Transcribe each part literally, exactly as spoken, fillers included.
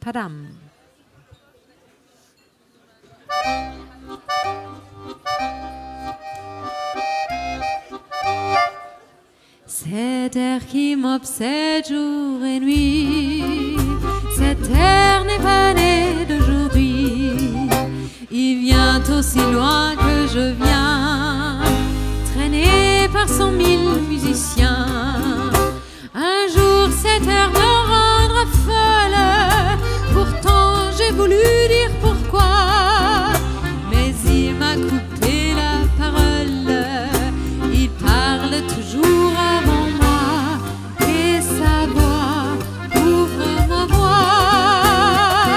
Padam. Cet air qui m'obsède jour et nuit, cet air n'est pas né d'aujourd'hui. Il vient aussi loin que je viens, traîné par cent mille musiciens. Un jour cet air me rendra folle, pourtant j'ai voulu dire pourquoi, mais il m'a coupé la parole. Il parle toujours avant moi et sa voix ouvre ma voix.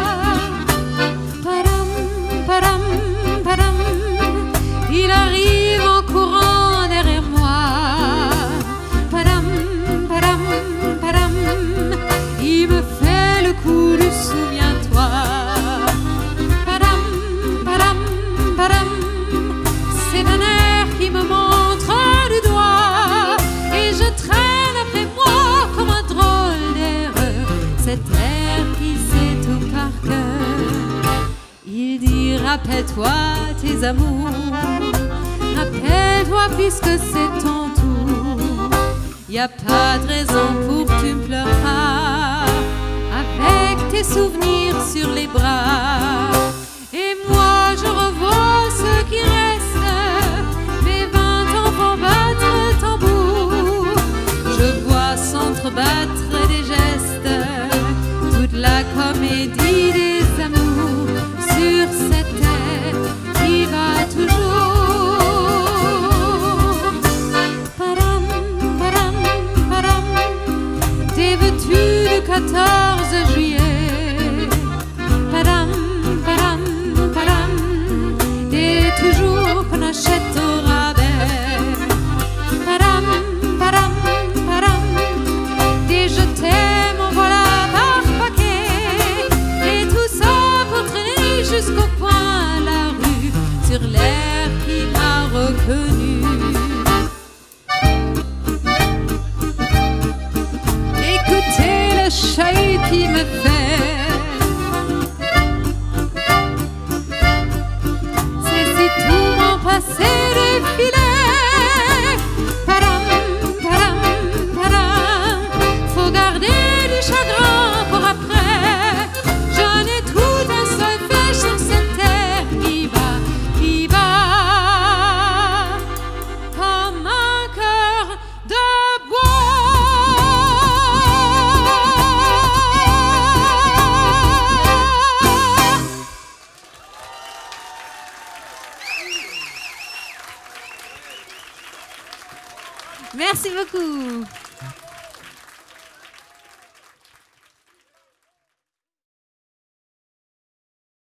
Padam, padam, padam, il arrive en courant derrière moi. Padam, padam, padam, il me fait le coup du souviens-toi. Padam, padam, padam, c'est un air qui me montre du doigt et je traîne après moi comme un drôle d'air. Cet air qui sait tout par cœur. Il dit rappelle-toi tes amours, rappelle-toi puisque c'est ton tour. Y a pas de raison pour que tu ne pleures pas, avec tes souvenirs sur les bras. Et moi je revois ce qui reste, mes vingt ans vont battre tambour. Je vois s'entrebattre des gestes, toute la comédie des amours sur cette terre qui va toujours. Padam, padam, padam, t'es vêtu du quatorze juillet. Padam, padam, padam, t'es toujours qu'on achète au rabais. Padam, padam, padam, t'es je t'aime, en voilà par paquet. Et tout ça pour traîner jusqu'au coin de la rue, sur l'air qui m'a reconnu. Écoutez le chahut qui me fait, c'est si tout mon passé défilé. Padam, padam, padam, faut garder du chagrin pour après. J'en ai tout un solfège sur cette terre qui va, qui va comme un cœur de bois. Merci beaucoup.